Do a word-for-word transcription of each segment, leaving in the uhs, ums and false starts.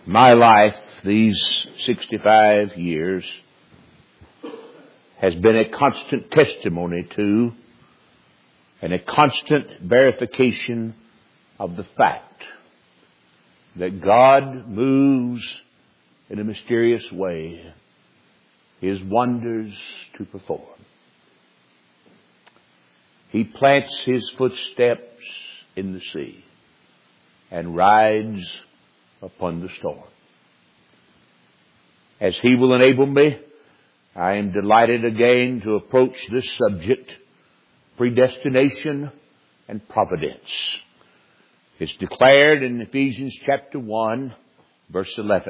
My life, these sixty-five years, has been a constant testimony to and a constant verification of the fact that God moves in a mysterious way His wonders to perform. He plants His footsteps in the sea and rides upon the storm. As He will enable me, I am delighted again to approach this subject, predestination and providence. It's declared in Ephesians chapter one, verse eleven.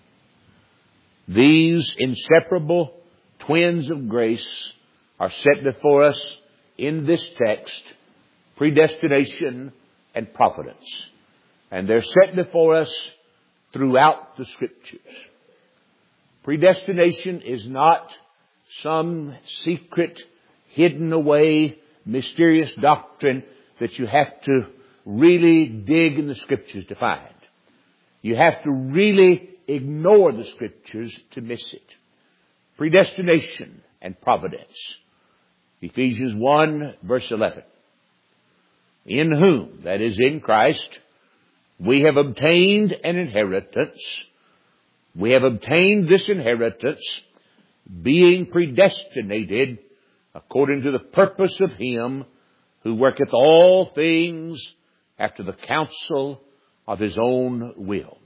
These inseparable twins of grace are set before us in this text, predestination and providence. And they're set before us throughout the Scriptures. Predestination is not some secret, hidden away, mysterious doctrine that you have to really dig in the Scriptures to find. You have to really ignore the Scriptures to miss it. Predestination and providence. Ephesians one, verse eleven. In whom, that is in Christ, we have obtained an inheritance. We have obtained this inheritance, being predestinated according to the purpose of Him who worketh all things after the counsel of His own will.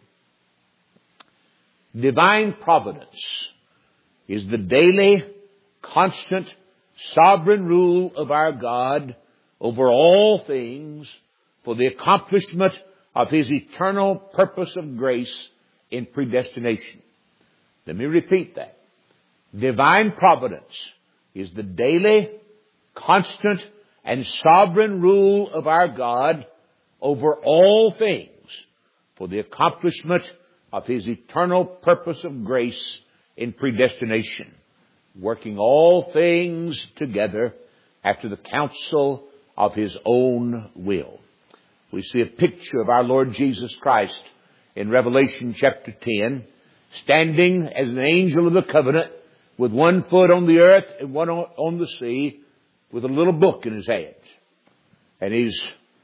Divine providence is the daily, constant, sovereign rule of our God over all things for the accomplishment of His eternal purpose of grace in predestination. Let me repeat that. Divine providence is the daily, constant, and sovereign rule of our God over all things for the accomplishment of His eternal purpose of grace in predestination, working all things together after the counsel of His own will. We see a picture of our Lord Jesus Christ in Revelation chapter ten, standing as an angel of the covenant with one foot on the earth and one on the sea, with a little book in His hand. And He's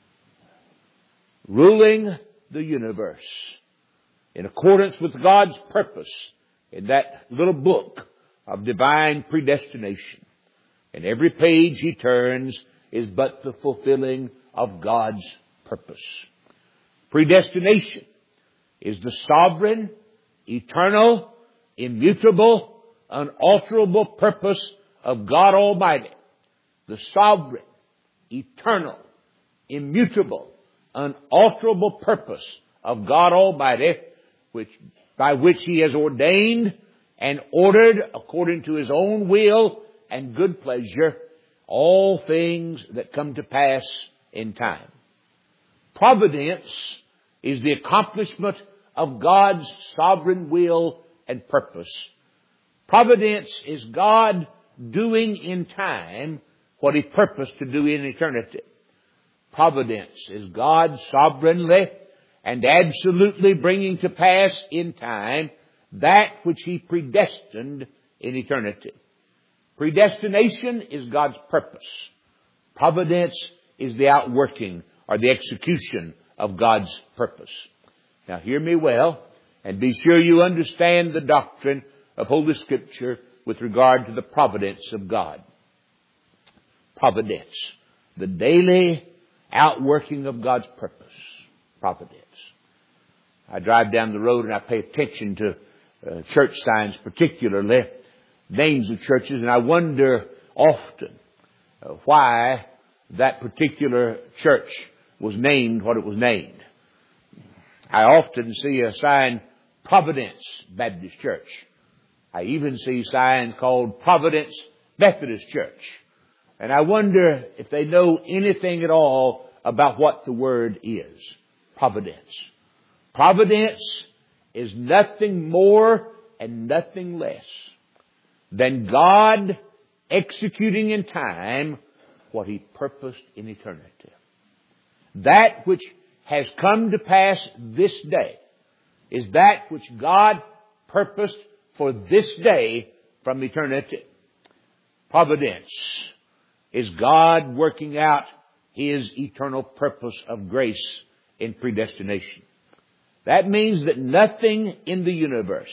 ruling the universe in accordance with God's purpose in that little book of divine predestination. And every page He turns is but the fulfilling of God's purpose. Predestination is the sovereign, eternal, immutable, unalterable purpose of God Almighty. The sovereign, eternal, immutable, unalterable purpose of God Almighty, which, by which He has ordained and ordered according to His own will and good pleasure all things that come to pass in time. Providence is the accomplishment of God's sovereign will and purpose. Providence is God doing in time what He purposed to do in eternity. Providence is God sovereignly and absolutely bringing to pass in time that which He predestined in eternity. Predestination is God's purpose. Providence is the outworking or the execution of God's purpose. Now hear me well and be sure you understand the doctrine of Holy Scripture with regard to the providence of God. Providence. The daily outworking of God's purpose. Providence. I drive down the road and I pay attention to uh, church signs, particularly names of churches, and I wonder often uh, why that particular church was named what it was named. I often see a sign, Providence Baptist Church. I even see signs called Providence Methodist Church. And I wonder if they know anything at all about what the word is. Providence. Providence is nothing more and nothing less than God executing in time what He purposed in eternity. That which has come to pass this day is that which God purposed for this day from eternity. Providence is God working out His eternal purpose of grace in predestination. That means that nothing in the universe,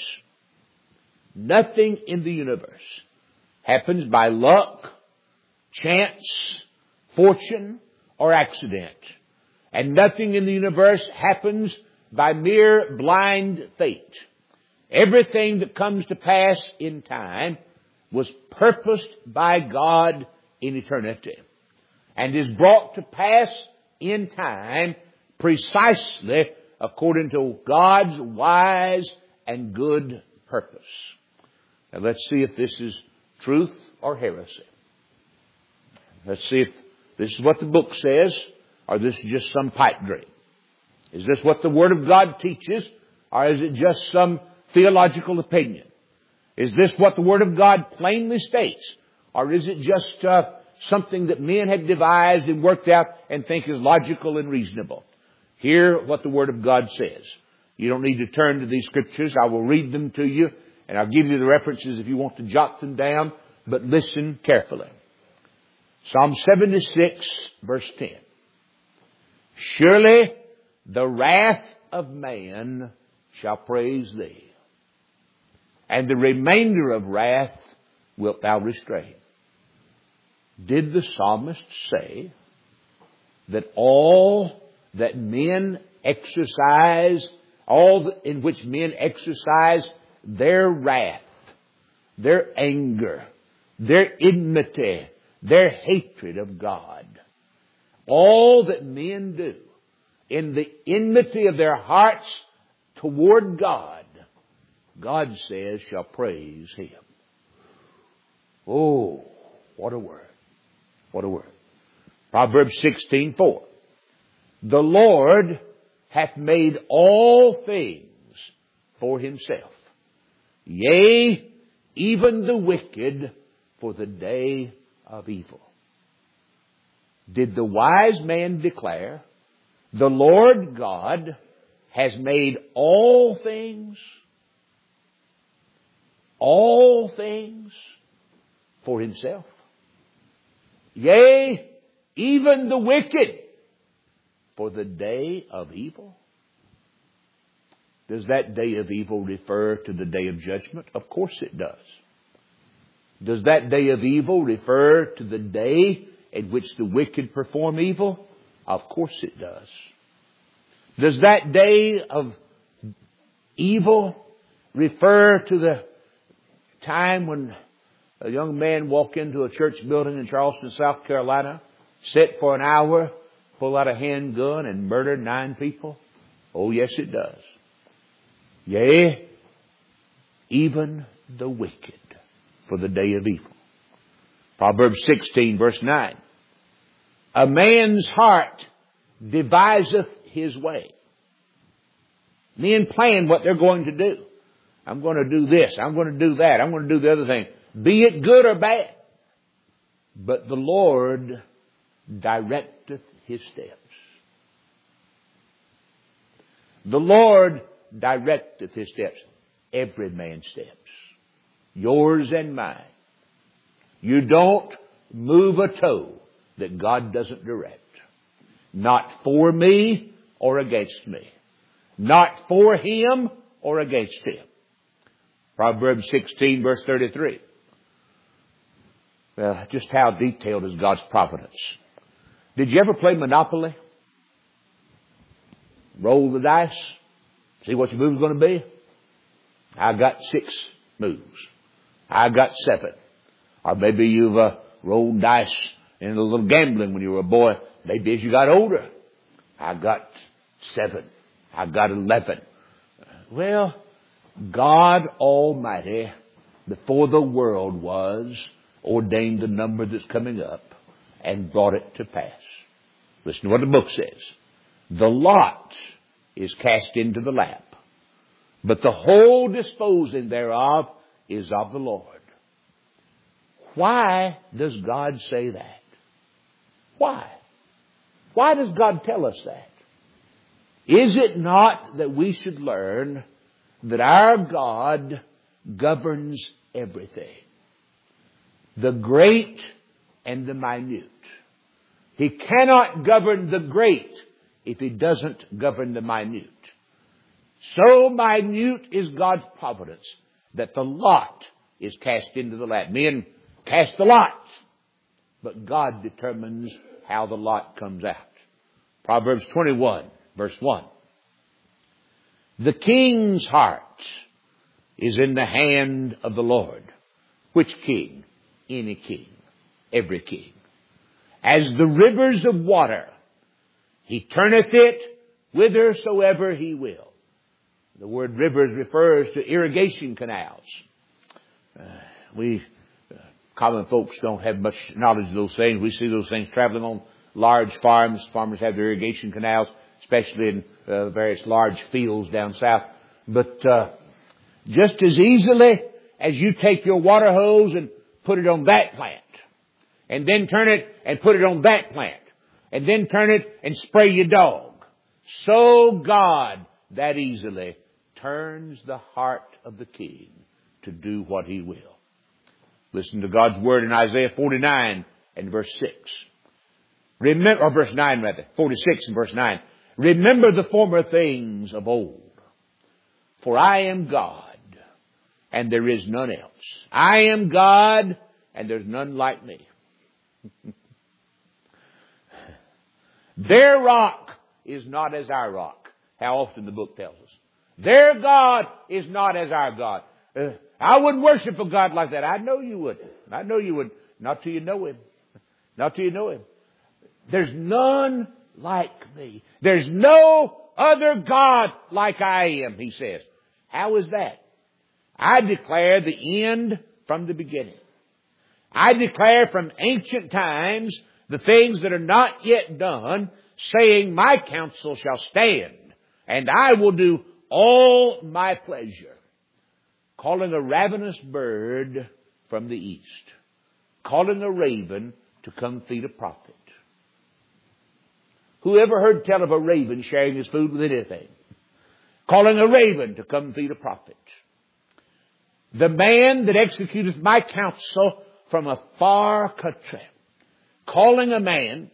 nothing in the universe happens by luck, chance, fortune, or accident. And nothing in the universe happens by mere blind fate. Everything that comes to pass in time was purposed by God in eternity and is brought to pass in time precisely according to God's wise and good purpose. Now let's see if this is truth or heresy. Let's see if this is what the book says or this is just some pipe dream. Is this what the Word of God teaches or is it just some theological opinion? Is this what the Word of God plainly states or is it just uh, something that men have devised and worked out and think is logical and reasonable? Hear what the Word of God says. You don't need to turn to these scriptures. I will read them to you and I'll give you the references if you want to jot them down, but listen carefully. Psalm seventy-six verse ten. Surely the wrath of man shall praise thee, and the remainder of wrath wilt thou restrain. Did the psalmist say that all that men exercise, all in which men exercise their wrath, their anger, their enmity, their hatred of God, all that men do in the enmity of their hearts toward God, God says shall praise Him. Oh, what a word. What a word. Proverbs sixteen four. The Lord hath made all things for Himself. Yea, even the wicked for the day of evil. Did the wise man declare, the Lord God has made all things, all things for Himself? Yea, even the wicked for the day of evil? Does that day of evil refer to the day of judgment? Of course it does. Does that day of evil refer to the day in which the wicked perform evil? Of course it does. Does that day of evil refer to the time when a young man walked into a church building in Charleston, South Carolina, sat for an hour, pulled out a handgun and murdered nine people? Oh, yes, it does. Yea, even the wicked for the day of evil. Proverbs sixteen verse nine. A man's heart deviseth his way. Men plan what they're going to do. I'm going to do this. I'm going to do that. I'm going to do the other thing. Be it good or bad. But the Lord directeth his steps. The Lord directeth his steps. Every man's steps. Yours and mine. You don't move a toe that God doesn't direct. Not for me or against me. Not for him or against him. Proverbs sixteen verse thirty-three. Well, just how detailed is God's providence? Did you ever play Monopoly? Roll the dice. See what your move's going to be? I got six moves. I got seven. Or maybe you've uh, rolled dice in a little gambling when you were a boy. Maybe as you got older. I got seven. I got eleven. Well, God Almighty, before the world was, ordained the number that's coming up and brought it to pass. Listen to what the book says. The lot is cast into the lap, but the whole disposing thereof is of the Lord. Why does God say that? Why? Why does God tell us that? Is it not that we should learn that our God governs everything? The great and the minute. He cannot govern the great if He doesn't govern the minute. So minute is God's providence that the lot is cast into the lap. Men cast the lots, but God determines how the lot comes out. Proverbs twenty-one, verse one. The king's heart is in the hand of the Lord. Which king? Any king. Every king. As the rivers of water, He turneth it whithersoever He will. The word rivers refers to irrigation canals. Uh, we, uh, common folks don't have much knowledge of those things. We see those things traveling on large farms. Farmers have their irrigation canals, especially in uh, various large fields down south. But uh, just as easily as you take your water hose and put it on that plant, and then turn it and put it on that plant, and then turn it and spray your dog, so God that easily turns the heart of the king to do what He will. Listen to God's word in Isaiah forty-nine and verse six. Remember, or verse nine rather, forty-six and verse nine. Remember the former things of old, for I am God, and there is none else. I am God, and there's none like me. Their rock is not as our rock. How often the book tells us. Their God is not as our God. Uh, I wouldn't worship a God like that. I know you wouldn't. I know you wouldn't. Not till you know Him. Not till you know Him. There's none like me. There's no other God like I am, He says. How is that? I declare the end from the beginning. I declare from ancient times the things that are not yet done, saying, my counsel shall stand, and I will do all my pleasure. Calling a ravenous bird from the east. Calling a raven to come feed a prophet. Who ever heard tell of a raven sharing his food with anything? Calling a raven to come feed a prophet. The man that executeth my counsel from a far country. Calling a man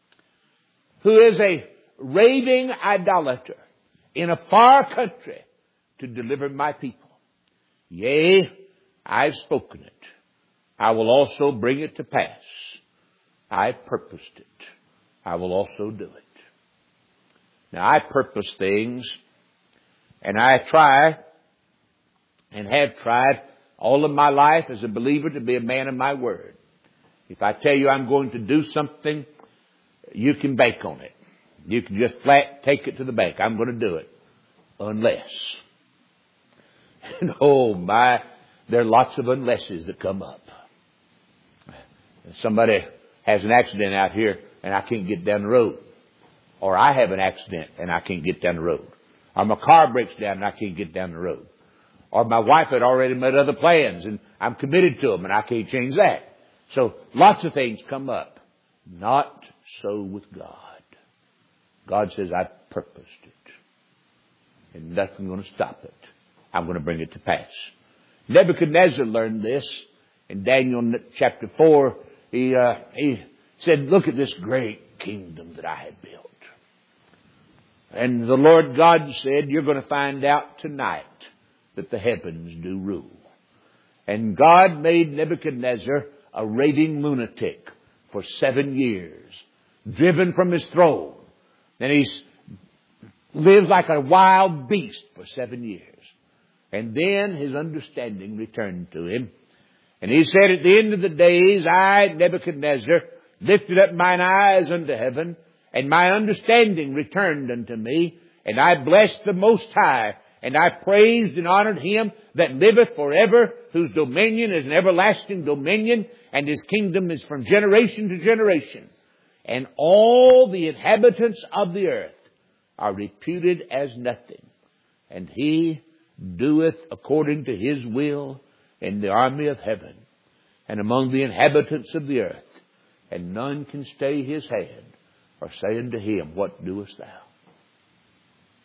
who is a raving idolater in a far country to deliver my people. Yea, I've spoken it. I will also bring it to pass. I purposed it. I will also do it. Now, I purpose things, and I try and have tried all of my life as a believer to be a man of my word. If I tell you I'm going to do something, you can bank on it. You can just flat take it to the bank. I'm going to do it. Unless. And oh my, there are lots of unlesses that come up. Somebody has an accident out here and I can't get down the road. Or I have an accident and I can't get down the road. Or my car breaks down and I can't get down the road. Or my wife had already made other plans and I'm committed to them and I can't change that. So lots of things come up. Not so with God. God says, I purposed it. And nothing's going to stop it. I'm going to bring it to pass. Nebuchadnezzar learned this in Daniel chapter four. He, uh, he said, look at this great kingdom that I have built. And the Lord God said, you're going to find out tonight that the heavens do rule. And God made Nebuchadnezzar a raving lunatic for seven years, driven from his throne. And he lives like a wild beast for seven years. And then his understanding returned to him. And he said, at the end of the days, I, Nebuchadnezzar, lifted up mine eyes unto heaven, and my understanding returned unto me, and I blessed the Most High, and I praised and honored Him that liveth forever, whose dominion is an everlasting dominion, and His kingdom is from generation to generation. And all the inhabitants of the earth are reputed as nothing. And He doeth according to His will in the army of heaven and among the inhabitants of the earth. And none can stay His hand or say unto Him, what doest thou?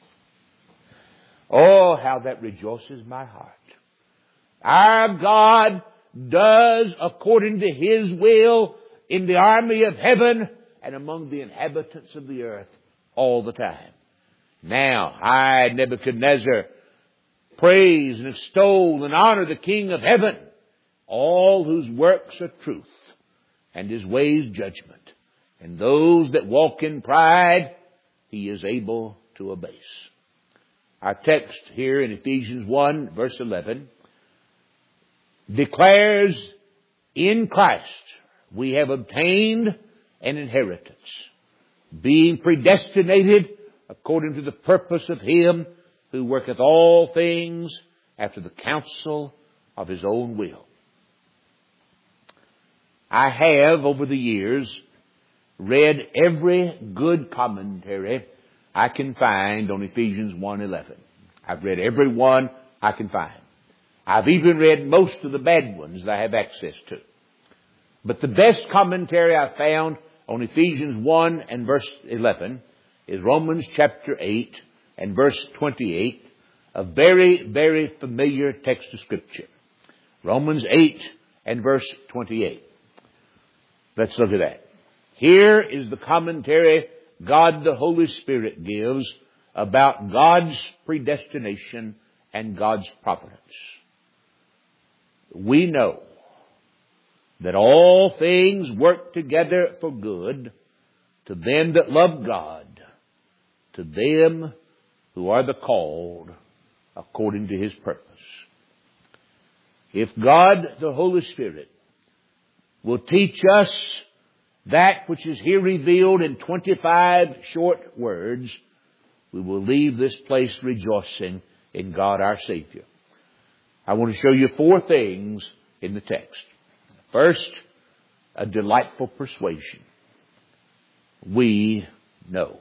Oh, how that rejoices my heart. Our God does according to His will in the army of heaven and among the inhabitants of the earth all the time. Now, I, Nebuchadnezzar, praise and extol and honor the King of heaven, all whose works are truth and His ways judgment. And those that walk in pride, He is able to abase. Our text here in Ephesians one, verse eleven, declares, in Christ we have obtained an inheritance, being predestinated according to the purpose of Him who worketh all things after the counsel of His own will. I have, over the years, read every good commentary I can find on Ephesians one eleven. I've read every one I can find. I've even read most of the bad ones that I have access to. But the best commentary I found on Ephesians one and verse eleven is Romans chapter eight and verse twenty-eight, a very, very familiar text of Scripture. Romans eight and verse twenty-eight. Let's look at that. Here is the commentary God the Holy Spirit gives about God's predestination and God's providence. We know that all things work together for good to them that love God, to them who are the called according to His purpose. If God the Holy Spirit will teach us that which is here revealed in twenty-five short words, we will leave this place rejoicing in God our Savior. I want to show you four things in the text. First, a delightful persuasion. We know.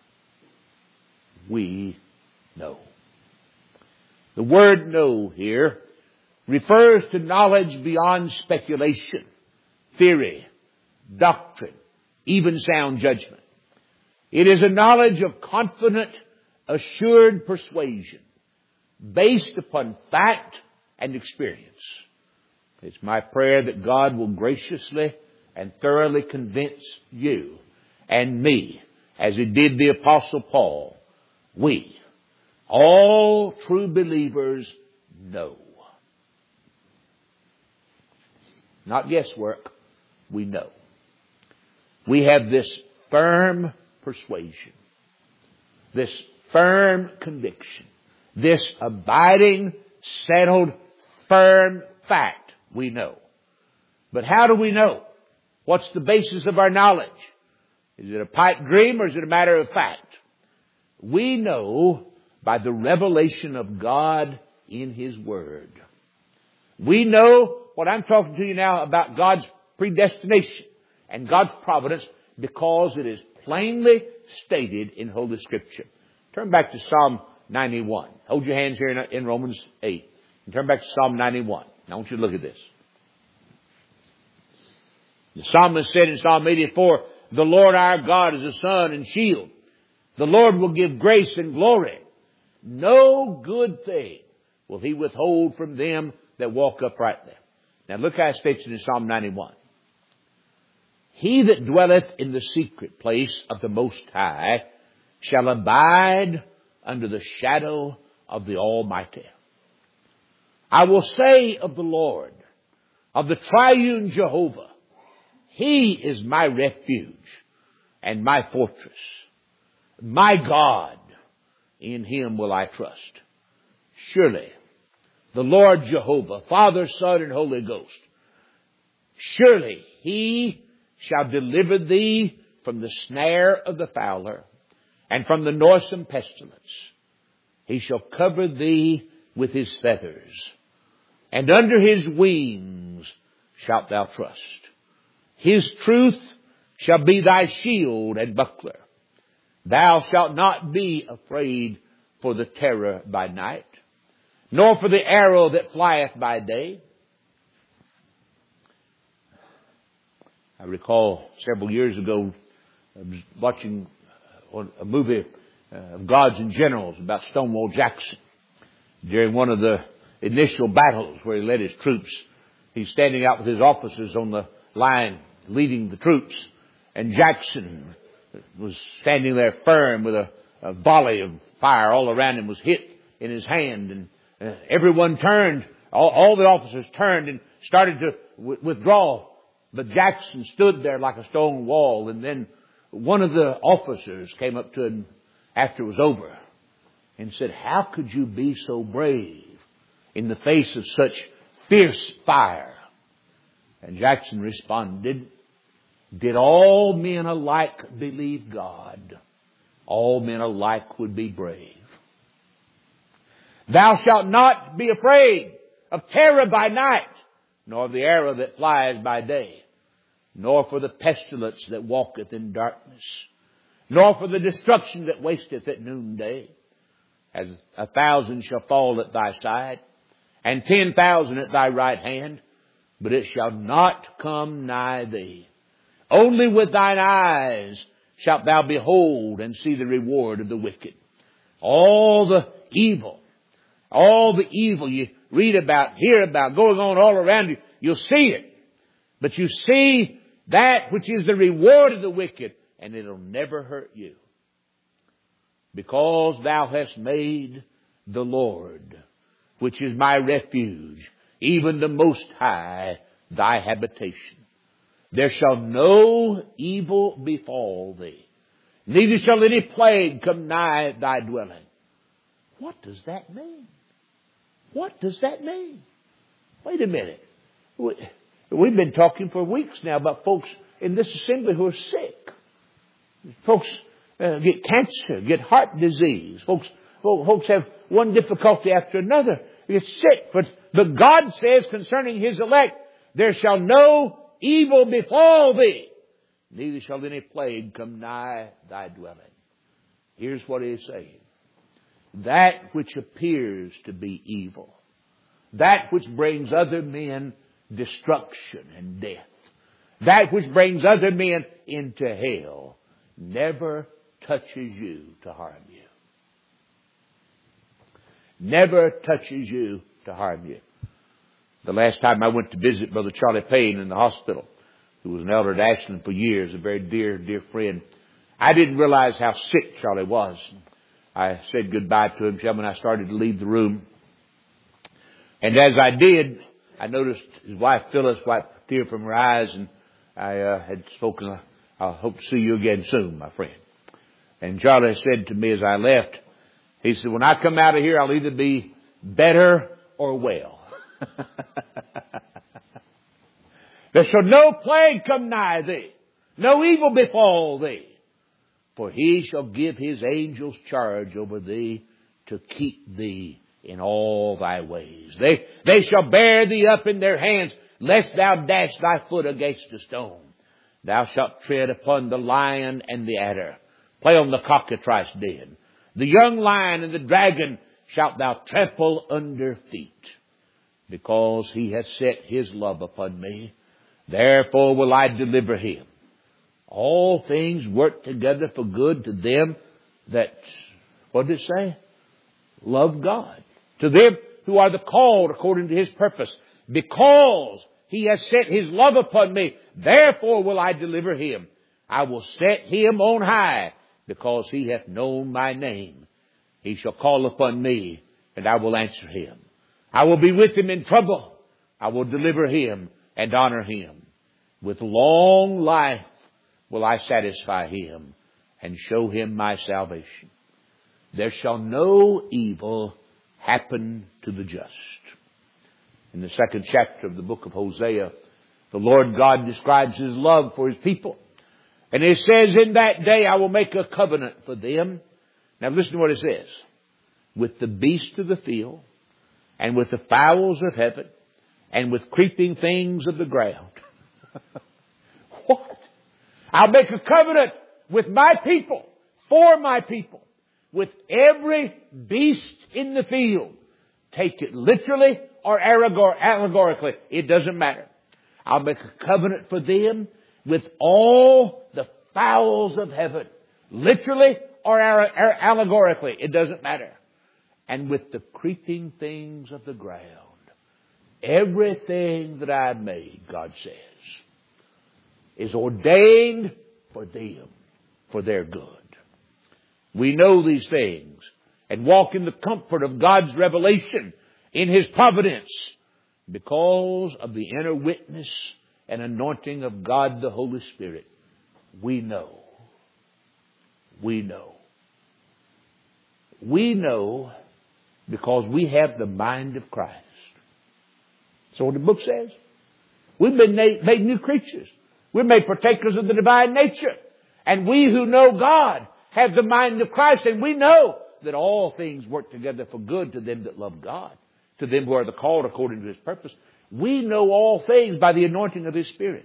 We know. The word know here refers to knowledge beyond speculation, theory, doctrine, even sound judgment. It is a knowledge of confident, assured persuasion based upon fact and experience. It's my prayer that God will graciously and thoroughly convince you and me, as He did the Apostle Paul. We, all true believers, know. Not guesswork. We know. We have this firm persuasion, this firm conviction, this abiding, settled, firm fact we know. But how do we know? What's the basis of our knowledge? Is it a pipe dream or is it a matter of fact? We know by the revelation of God in His Word. We know what I'm talking to you now about God's predestination and God's providence because it is plainly stated in Holy Scripture. Turn back to Psalm ninety-one. Hold your hands here in Romans eight. And turn back to Psalm ninety-one. Now I want you to look at this. The psalmist said in Psalm eighty-four, the Lord our God is a sun and shield. The Lord will give grace and glory. No good thing will He withhold from them that walk uprightly. Now look how it states in Psalm ninety-one. He that dwelleth in the secret place of the Most High shall abide under the shadow of the Almighty. I will say of the Lord, of the triune Jehovah, He is my refuge and my fortress. My God, in Him will I trust. Surely, the Lord Jehovah, Father, Son, and Holy Ghost, surely He shall deliver thee from the snare of the fowler and from the noisome pestilence. He shall cover thee with His feathers, and under His wings shalt thou trust. His truth shall be thy shield and buckler. Thou shalt not be afraid for the terror by night, nor for the arrow that flieth by day. I recall several years ago, I was watching a movie of Gods and Generals about Stonewall Jackson. During one of the initial battles where he led his troops, he's standing out with his officers on the line leading the troops. And Jackson was standing there firm with a, a volley of fire all around him was hit in his hand. And uh, everyone turned, all, all the officers turned and started to w- withdraw. But Jackson stood there like a stone wall. And then one of the officers came up to him after it was over and said, "How could you be so brave in the face of such fierce fire?" And Jackson responded, "Did all men alike believe God, all men alike would be brave. Thou shalt not be afraid of terror by night, nor of the arrow that flies by day, nor for the pestilence that walketh in darkness, nor for the destruction that wasteth at noonday. As a thousand shall fall at thy side, and ten thousand at thy right hand, but it shall not come nigh thee. Only with thine eyes shalt thou behold and see the reward of the wicked." All the evil, all the evil you read about, hear about, going on all around you, you'll see it. But you see that which is the reward of the wicked, and it'll never hurt you. "Because thou hast made the Lord, which is my refuge, even the Most High, thy habitation. There shall no evil befall thee, neither shall any plague come nigh thy dwelling." What does that mean? What does that mean? Wait a minute. We've been talking for weeks now about folks in this assembly who are sick. Folks uh, get cancer, get heart disease. Folks, folks have one difficulty after another. They get sick. But, but God says concerning His elect, "There shall no evil befall thee, neither shall any plague come nigh thy dwelling." Here's what He is saying. That which appears to be evil, that which brings other men destruction and death, that which brings other men into hell, never touches you to harm you. Never touches you to harm you. The last time I went to visit Brother Charlie Payne in the hospital, who was an elder at Ashland for years, a very dear, dear friend, I didn't realize how sick Charlie was. I said goodbye to him when I started to leave the room. And as I did, I noticed his wife Phyllis wiped a tear from her eyes, and I uh, had spoken, "I hope to see you again soon, my friend." And Charlie said to me as I left, he said, "When I come out of here, I'll either be better or well." "There shall no plague come nigh thee, no evil befall thee. For He shall give His angels charge over thee to keep thee in all thy ways. They, they shall bear thee up in their hands, lest thou dash thy foot against a stone. Thou shalt tread upon the lion and the adder, play on the cockatrice den. The young lion and the dragon shalt thou trample under feet. Because He hath set His love upon me, therefore will I deliver him. All things work together for good to them that," what did it say? "Love God. To them who are the called according to His purpose. Because He has set His love upon me, therefore will I deliver him. I will set him on high, because he hath known my name. He shall call upon me, and I will answer him. I will be with him in trouble. I will deliver him and honor him. With long life will I satisfy him and show him my salvation. There shall no evil happen to the just." In the second chapter of the book of Hosea, the Lord God describes His love for His people. And He says, "In that day I will make a covenant for them." Now listen to what it says. "With the beasts of the field, and with the fowls of heaven, and with creeping things of the ground." What? "I'll make a covenant with my people, for my people, with every beast in the field." Take it literally or allegorically. It doesn't matter. "I'll make a covenant for them with all the fowls of heaven." Literally or allegorically. It doesn't matter. and with the creeping things of the ground. Everything that I made, God says, is ordained for them, for their good. We know these things and walk in the comfort of God's revelation in His providence because of the inner witness and anointing of God the Holy Spirit. We know. We know. We know because we have the mind of Christ. That's what the book says. We've been made new creatures. We're made partakers of the divine nature. And we who know God have the mind of Christ, and we know that all things work together for good to them that love God, to them who are the called according to His purpose. We know all things by the anointing of His Spirit.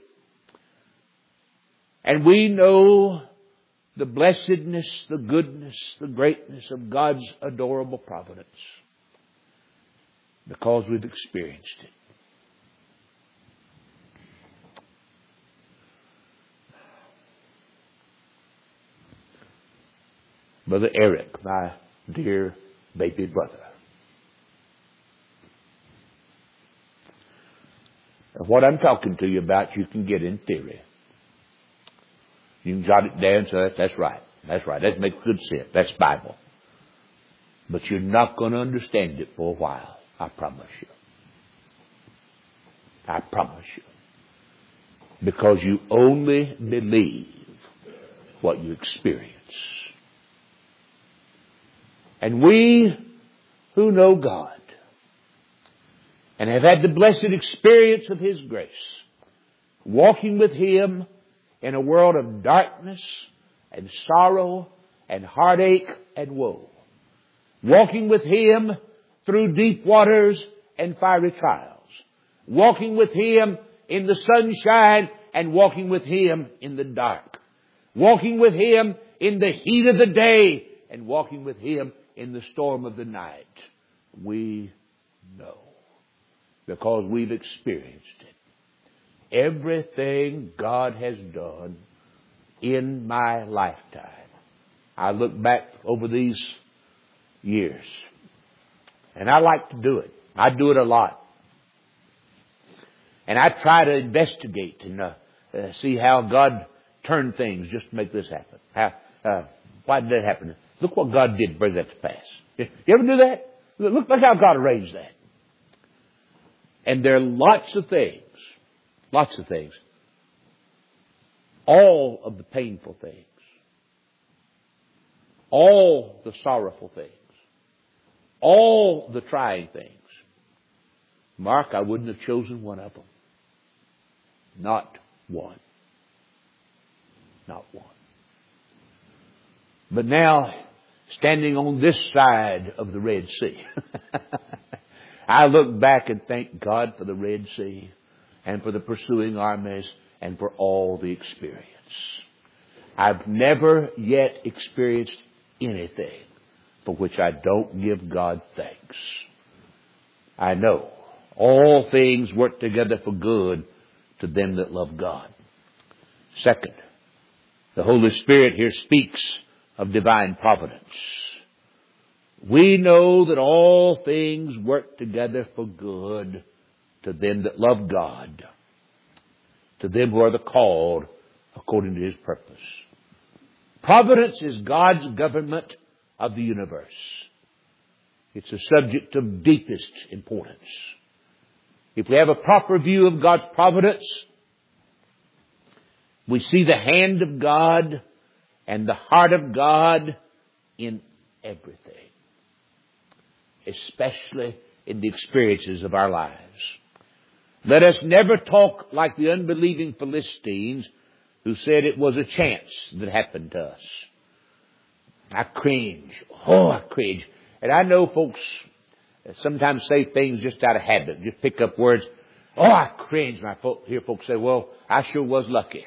And we know the blessedness, the goodness, the greatness of God's adorable providence because we've experienced it. Brother Eric, my dear baby brother. What I'm talking to you about, you can get in theory. You can jot it down and say, that's right. That's right. That makes good sense. That's Bible. But you're not going to understand it for a while. I promise you. I promise you. Because you only believe what you experience. And we who know God and have had the blessed experience of His grace, walking with Him in a world of darkness and sorrow and heartache and woe, walking with Him through deep waters and fiery trials, walking with Him in the sunshine and walking with Him in the dark, walking with Him in the heat of the day and walking with Him in the storm of the night. We know because we've experienced it. Everything God has done in my lifetime. I look back over these years and I like to do it. I do it a lot. And I try to investigate and uh, uh, see how God turned things just to make this happen. How, uh, why did that happen? Look what God did to bring that to pass. You ever do that? Look, look how God arranged that. And there are lots of things, lots of things, all of the painful things, all the sorrowful things, all the trying things. Mark, I wouldn't have chosen one of them. Not one. Not one. But now, standing on this side of the Red Sea, I look back and thank God for the Red Sea and for the pursuing armies and for all the experience. I've never yet experienced anything for which I don't give God thanks. I know all things work together for good to them that love God. Second, the Holy Spirit here speaks of divine providence. We know that all things work together for good to them that love God, to them who are the called according to His purpose. Providence is God's government of the universe. It's a subject of deepest importance. If we have a proper view of God's providence, we see the hand of God and the heart of God in everything, especially in the experiences of our lives. Let us never talk like the unbelieving Philistines who said it was a chance that happened to us. I cringe. Oh, I cringe. And I know folks sometimes say things just out of habit. Just pick up words. Oh, I cringe. And I hear folks say, well, I sure was lucky.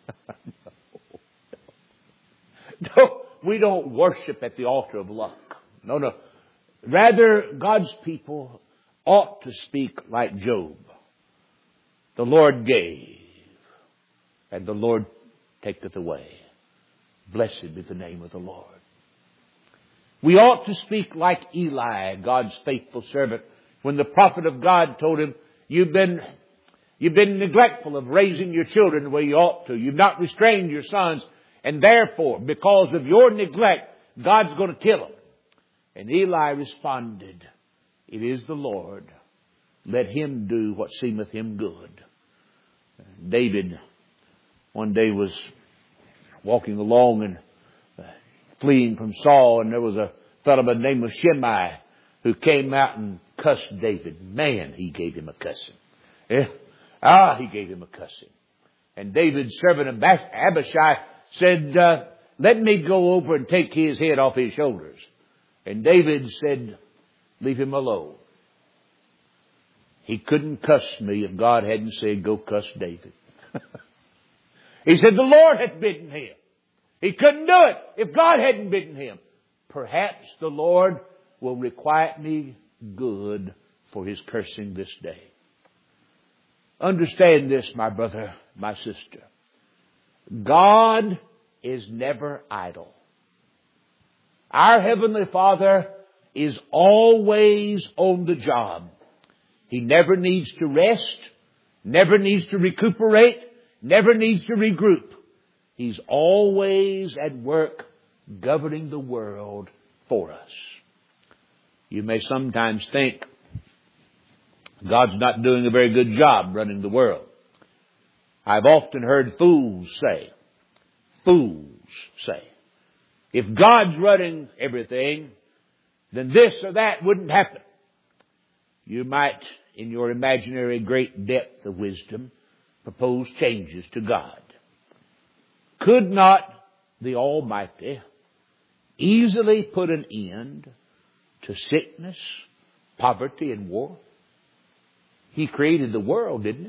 No, we don't worship at the altar of luck. No, no. Rather, God's people ought to speak like Job. The Lord gave, and the Lord taketh away. Blessed be the name of the Lord. We ought to speak like Eli, God's faithful servant, when the prophet of God told him, you've been, you've been neglectful of raising your children the way you ought to. You've not restrained your sons. And therefore, because of your neglect, God's going to kill them. And Eli responded, it is the Lord. Let him do what seemeth him good. David one day was walking along and fleeing from Saul, and there was a fellow by the name of Shimei who came out and cussed David. Man, he gave him a cussing. Yeah. Ah, he gave him a cussing. And David's servant Abishai said, uh, let me go over and take his head off his shoulders. And David said, leave him alone. He couldn't cuss me if God hadn't said, go cuss David. He said, the Lord hath bidden him. He couldn't do it if God hadn't bidden him. Perhaps the Lord will requite me good for his cursing this day. Understand this, my brother, my sister. God is never idle. Our Heavenly Father is always on the job. He never needs to rest, never needs to recuperate, never needs to regroup. He's always at work governing the world for us. You may sometimes think God's not doing a very good job running the world. I've often heard fools say, fools say, if God's running everything, then this or that wouldn't happen. You might, in your imaginary great depth of wisdom, propose changes to God. Could not the Almighty easily put an end to sickness, poverty, and war? He created the world, didn't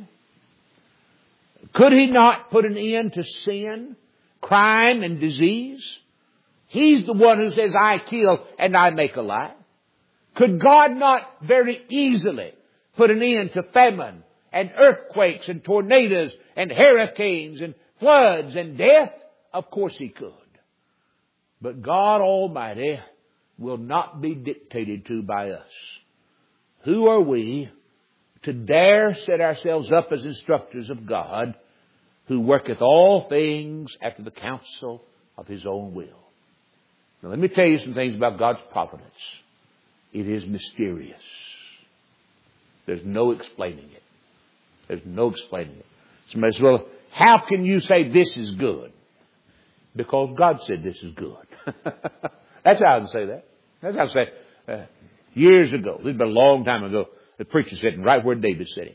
he? Could he not put an end to sin, crime, and disease? He's the one who says, I kill and I make alive. Could God not very easily put an end to famine and earthquakes and tornadoes and hurricanes and floods and death? Of course he could. But God Almighty will not be dictated to by us. Who are we to dare set ourselves up as instructors of God, who worketh all things after the counsel of his own will? Now let me tell you some things about God's providence. It is mysterious. There's no explaining it. There's no explaining it. Somebody says, well, how can you say this is good? Because God said this is good. That's how I can say that. That's how I say it. Uh, years ago, this has been a long time ago, the preacher sitting right where David's sitting.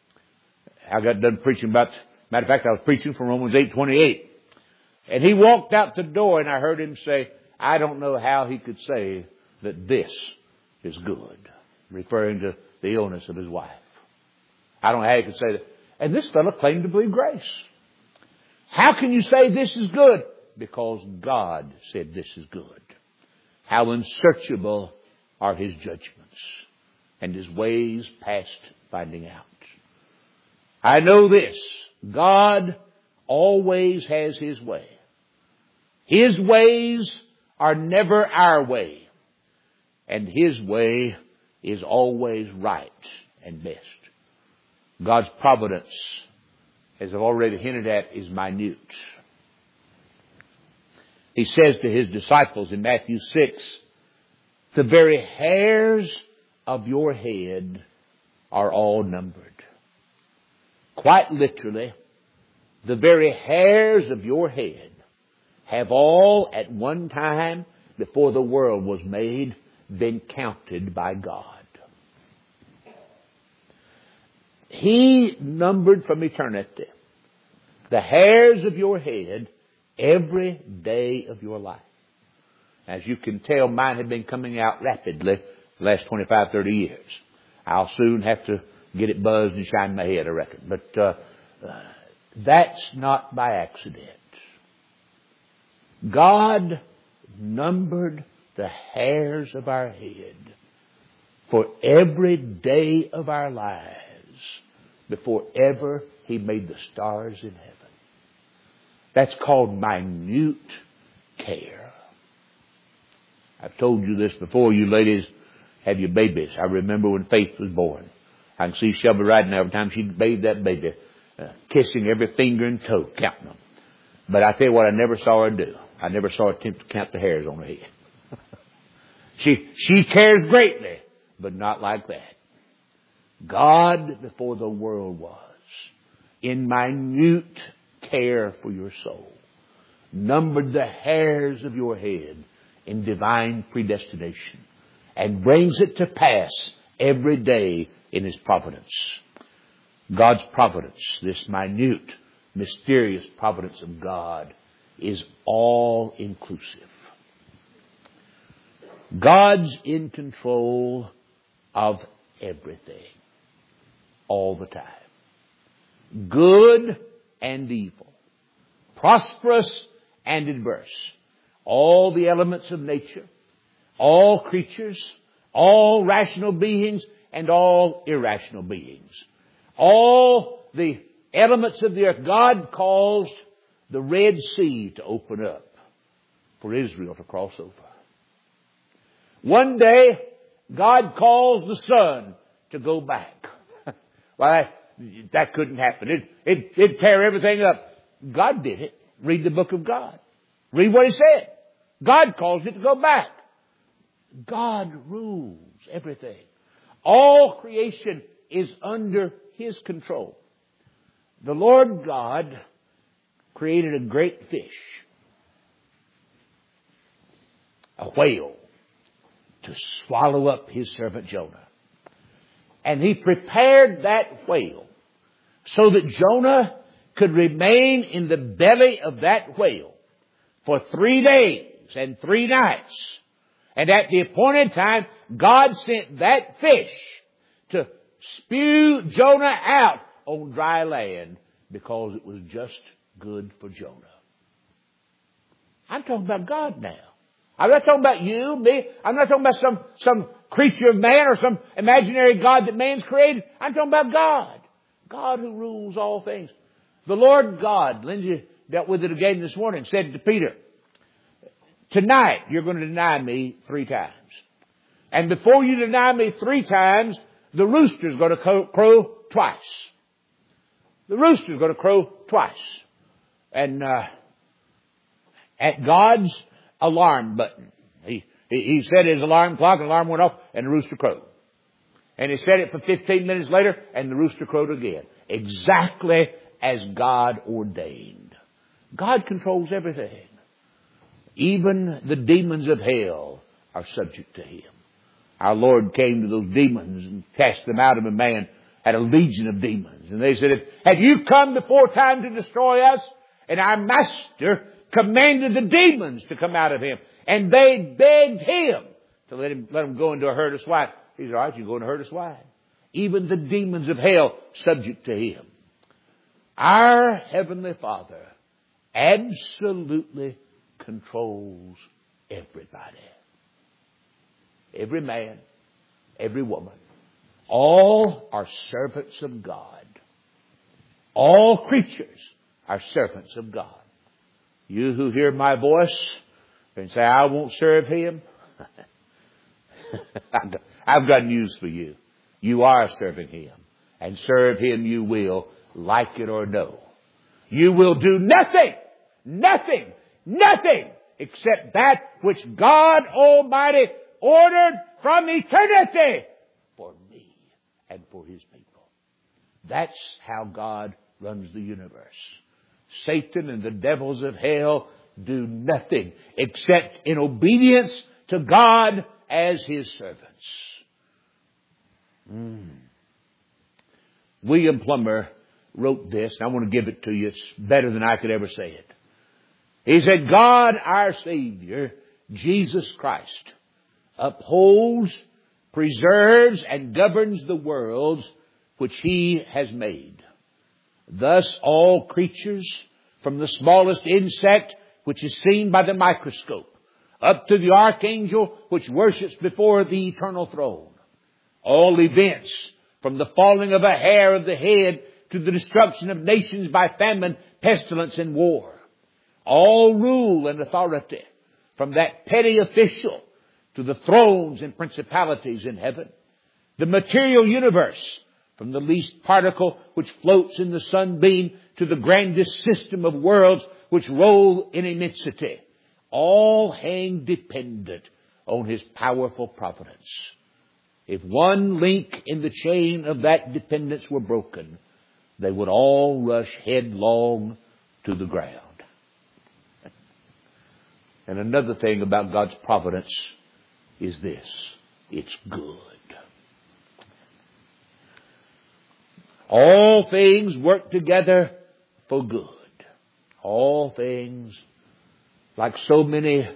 I got done preaching about, matter of fact, I was preaching from Romans eight twenty-eight. And he walked out the door and I heard him say, I don't know how he could say that this is good, referring to the illness of his wife. I don't know how he could say that. And this fellow claimed to believe grace. How can you say this is good? Because God said this is good. How unsearchable are his judgments, and his ways past finding out. I know this. God always has his way. His ways are never our way. And his way is always right and best. God's providence, as I've already hinted at, is minute. He says to his disciples in Matthew six, the very hairs of your head are all numbered. Quite literally, the very hairs of your head have all at one time before the world was made been counted by God. He numbered from eternity the hairs of your head every day of your life. As you can tell, mine have been coming out rapidly the last twenty-five, thirty years. I'll soon have to get it buzzed and shine my head, I reckon. But uh, uh, that's not by accident. God numbered the hairs of our head for every day of our lives before ever he made the stars in heaven. That's called minute care. I've told you this before, you ladies have your babies. I remember when Faith was born. I can see Shelby right now every time she bathed that baby, uh, kissing every finger and toe, counting them. But I tell you what, I never saw her do. I never saw her attempt to count the hairs on her head. she, she cares greatly, but not like that. God, before the world was, in minute care for your soul, numbered the hairs of your head in divine predestination, and brings it to pass every day in His providence. God's providence, this minute, mysterious providence of God, is all inclusive. God's in control of everything, all the time. Good and evil, prosperous and adverse. All the elements of nature, all creatures, all rational beings, and all irrational beings. All the elements of the earth. God caused the Red Sea to open up for Israel to cross over. One day, God calls the sun to go back. Well, that, that couldn't happen. It, it, it'd tear everything up. God did it. Read the book of God. Read what He said. God calls it to go back. God rules everything. All creation is under His control. The Lord God created a great fish, a whale, to swallow up His servant Jonah. And He prepared that whale so that Jonah could remain in the belly of that whale for three days and three nights. And at the appointed time, God sent that fish to spew Jonah out on dry land because it was just good for Jonah. I'm talking about God now. I'm not talking about you, me. I'm not talking about some, some creature of man or some imaginary God that man's created. I'm talking about God. God who rules all things. The Lord God, Lindsay dealt with it again this morning, said to Peter, tonight you're going to deny me three times. And before you deny me three times, the rooster's going to crow twice. The rooster's going to crow twice. And uh, at God's alarm button, he, he, he set his alarm clock, and the alarm went off, and the rooster crowed. And he set it for fifteen minutes later, and the rooster crowed again. Exactly as God ordained. God controls everything. Even the demons of hell are subject to Him. Our Lord came to those demons and cast them out of a man, had a legion of demons. And they said, have you come before time to destroy us? And our Master commanded the demons to come out of him. And they begged Him to let him, let him go into a herd of swine. He said, all right, you go in a herd of swine. Even the demons of hell subject to Him. Our Heavenly Father absolutely controls everybody. Every man, every woman. All are servants of God. All creatures are servants of God. You who hear my voice and say, I won't serve Him. I've got news for you. You are serving Him. And serve Him you will, like it or no. You will do nothing, nothing, nothing except that which God Almighty ordered from eternity for me and for His people. That's how God runs the universe. Satan and the devils of hell do nothing except in obedience to God as His servants. Mm. William Plummer wrote this, and I want to give it to you. It's better than I could ever say it. He said, God, our Savior, Jesus Christ, upholds, preserves, and governs the worlds which He has made. Thus all creatures, from the smallest insect which is seen by the microscope, up to the archangel which worships before the eternal throne. All events, from the falling of a hair of the head to the destruction of nations by famine, pestilence, and war. All rule and authority, from that petty official to the thrones and principalities in heaven, the material universe, from the least particle which floats in the sunbeam to the grandest system of worlds which roll in immensity, all hang dependent on His powerful providence. If one link in the chain of that dependence were broken, they would all rush headlong to the ground. And another thing about God's providence is this: it's good. All things work together for good. All things, like so many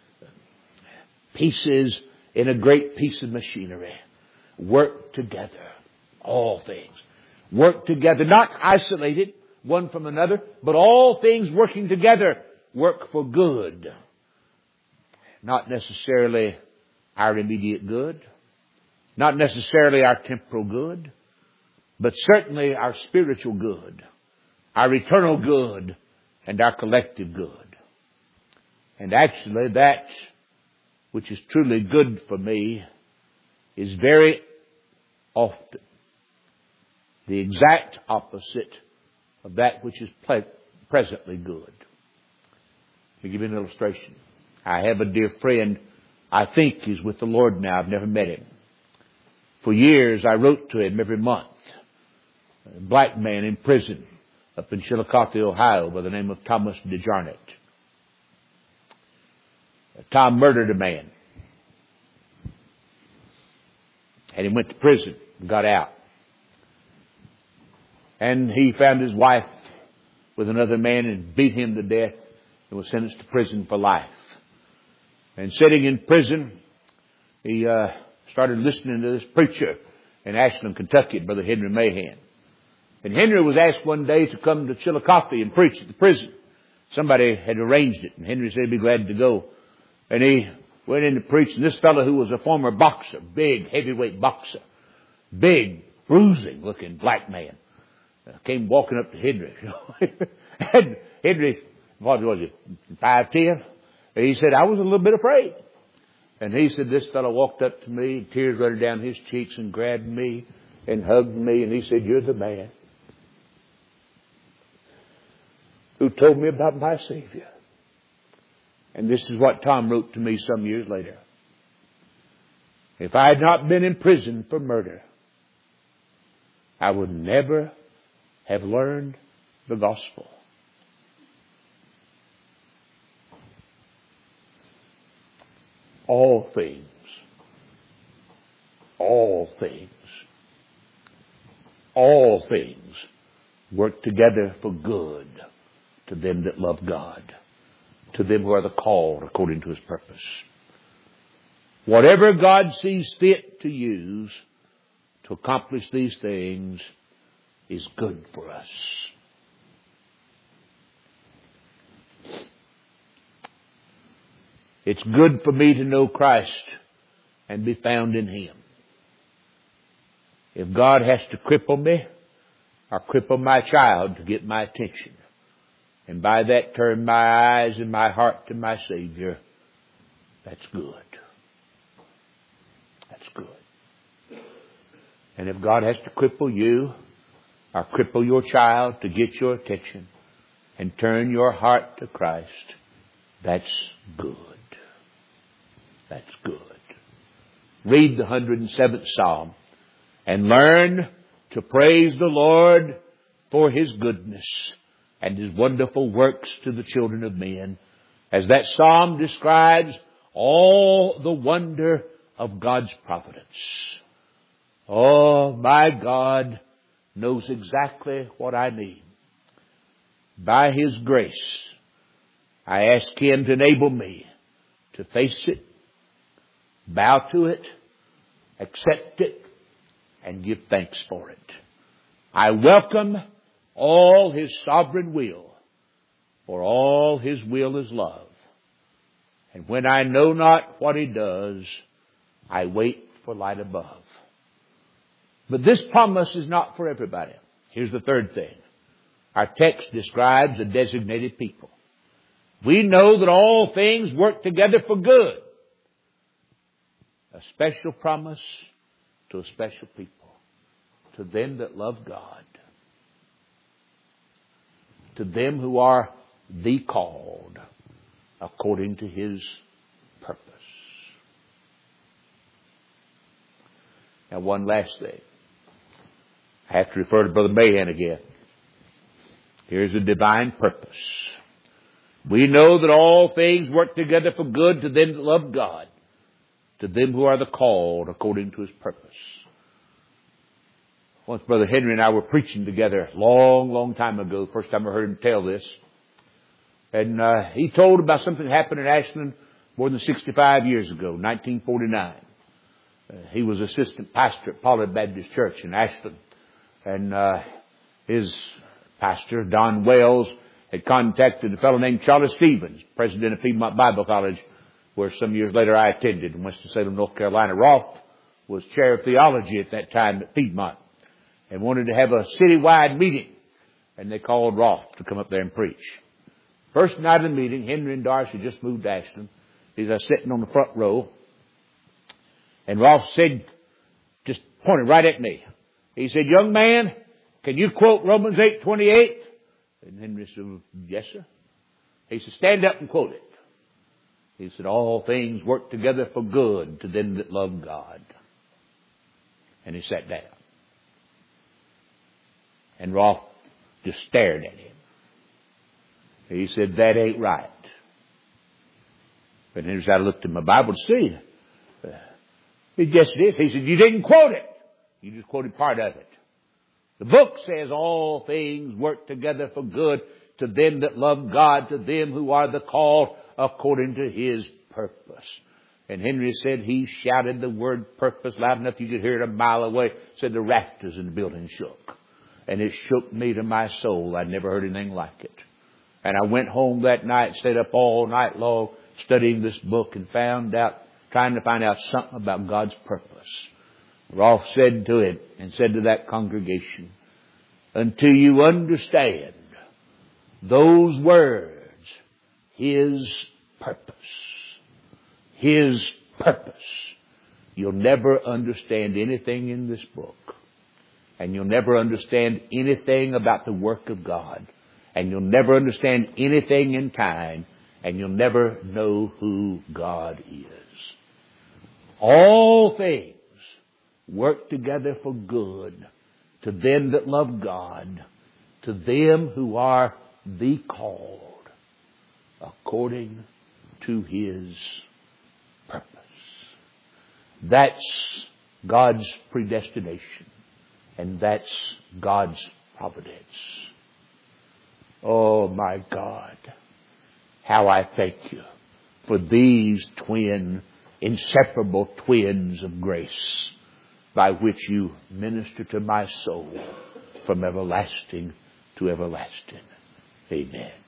pieces in a great piece of machinery, work together. All things work together, not isolated one from another, but all things working together work for good. Not necessarily our immediate good, not necessarily our temporal good, but certainly our spiritual good, our eternal good, and our collective good. And actually that which is truly good for me is very often the exact opposite of that which is ple- presently good. I'll give you an illustration. I have a dear friend, I think he's with the Lord now. I've never met him. For years I wrote to him every month. A black man in prison up in Chillicothe, Ohio, by the name of Thomas DeJarnett. Tom murdered a man. And he went to prison and got out. And he found his wife with another man and beat him to death and was sentenced to prison for life. And sitting in prison, he uh, started listening to this preacher in Ashland, Kentucky, Brother Henry Mahan. And Henry was asked one day to come to Chillicothe and preach at the prison. Somebody had arranged it, and Henry said he'd be glad to go. And he went in to preach, and this fellow who was a former boxer, big, heavyweight boxer, big, bruising-looking black man, uh, came walking up to Henry. And Henry, what was it, five ten? He said, I was a little bit afraid. And he said, this fellow walked up to me, tears running down his cheeks, and grabbed me and hugged me, and he said, you're the man who told me about my Savior. And this is what Tom wrote to me some years later. If I had not been in prison for murder, I would never have learned the gospel. All things, all things, all things work together for good to them that love God, to them who are the called according to His purpose. Whatever God sees fit to use to accomplish these things is good for us. It's good for me to know Christ and be found in Him. If God has to cripple me or cripple my child to get my attention, and by that turn my eyes and my heart to my Savior, that's good. That's good. And if God has to cripple you or cripple your child to get your attention and turn your heart to Christ, that's good. That's good. Read the one hundred seventh Psalm and learn to praise the Lord for His goodness and His wonderful works to the children of men, as that psalm describes all the wonder of God's providence. Oh, my God knows exactly what I need. By His grace, I ask Him to enable me to face it, bow to it, accept it, and give thanks for it. I welcome all His sovereign will, for all His will is love. And when I know not what He does, I wait for light above. But this promise is not for everybody. Here's the third thing. Our text describes a designated people. We know that all things work together for good A special promise to a special people. To them that love God. To them who are the called according to His purpose. Now one last thing. I have to refer to Brother Mahan again. Here's a divine purpose. We know that all things work together for good to them that love God, to them who are the called according to His purpose. Once Brother Henry and I were preaching together a long, long time ago. First time I heard him tell this. And uh, he told about something that happened in Ashland more than sixty-five years ago, nineteen forty-nine. Uh, he was assistant pastor at Pollard Baptist Church in Ashland. And uh, his pastor, Don Wells, had contacted a fellow named Charlie Stevens, president of Piedmont Bible College, where some years later I attended in Winston-Salem, North Carolina. Rolfe was chair of theology at that time at Piedmont and wanted to have a citywide meeting. And they called Rolfe to come up there and preach. First night of the meeting, Henry and Darcy just moved to Ashland. He's uh, sitting on the front row. And Rolfe said, just pointed right at me. He said, "Young man, can you quote Romans eight twenty-eight? And Henry said, "Yes, sir." He said, "Stand up and quote it." He said, "All things work together for good to them that love God." And he sat down. And Rolfe just stared at him. He said, "That ain't right." But Henry said, "I looked in my Bible to see." Uh, yes, it is. He said, "You didn't quote it. You just quoted part of it. The book says all things work together for good to them that love God, to them who are the called according to His purpose." And Henry said he shouted the word purpose loud enough you could hear it a mile away. Said the rafters in the building shook. And it shook me to my soul. I'd never heard anything like it. And I went home that night, stayed up all night long, studying this book and found out, trying to find out something about God's purpose. Rolfe said to it and said to that congregation, "Until you understand those words, His purpose, His purpose, you'll never understand anything in this book. And you'll never understand anything about the work of God. And you'll never understand anything in time. And you'll never know who God is. All things work together for good to them that love God, to them who are the called according to His purpose." That's God's predestination. And that's God's providence. Oh my God, how I thank You for these twin, inseparable twins of grace by which You minister to my soul from everlasting to everlasting. Amen.